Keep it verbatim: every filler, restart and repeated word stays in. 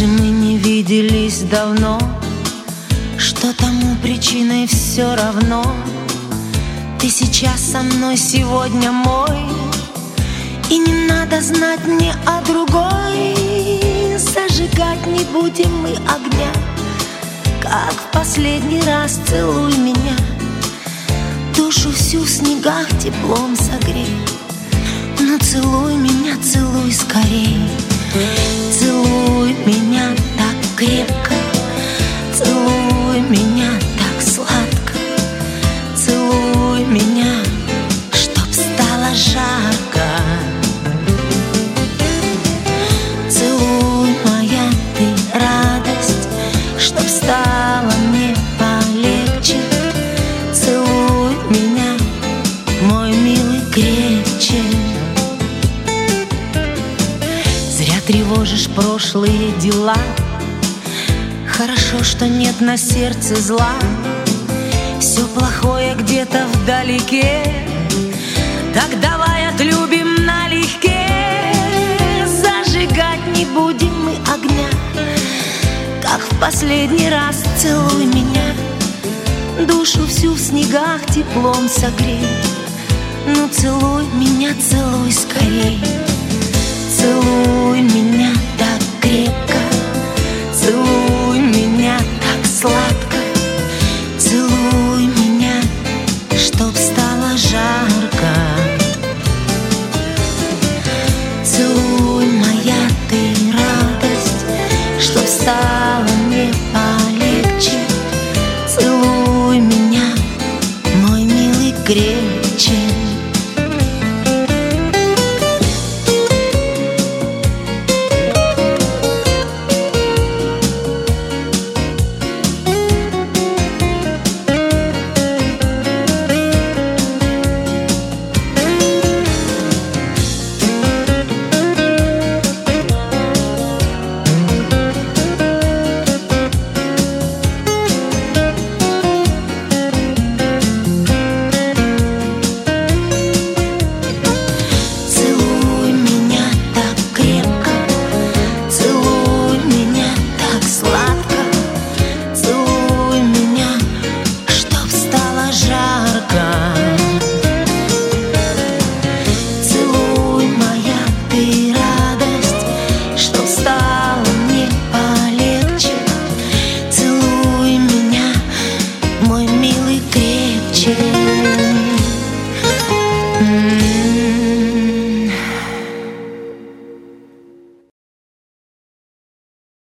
мы не виделись давно, что тому причиной все равно. Ты сейчас со мной, сегодня мой, и не надо знать мне о другой. Зажигать не будем мы огня, как в последний раз целуй меня. Душу всю в снегах теплом согрей, но целуй меня, целуй скорей. Целуй меня так крепко, целуй меня так сладко, целуй меня, чтоб стало жарко. Целуй, моя ты радость, чтоб стало мне полегче. Целуй меня, мой милый, крепче. Зря тревожишь прошлые дела, хорошо, что нет на сердце зла. Все плохое где-то вдалеке, так давай отлюбим налегке. Зажигать не будем мы огня, как в последний раз целуй меня. Душу всю в снегах теплом согрей, ну целуй меня, целуй скорей. Целуй меня так крепко, целуй меня так сладко, целуй меня, чтоб стало жарко. Целуй, моя ты радость, чтоб стало мне полегче. Целуй меня, мой милый, крепче. Целуй, моя ты радость, чтоб стало мне полегче. Целуй меня, мой милый, крепче.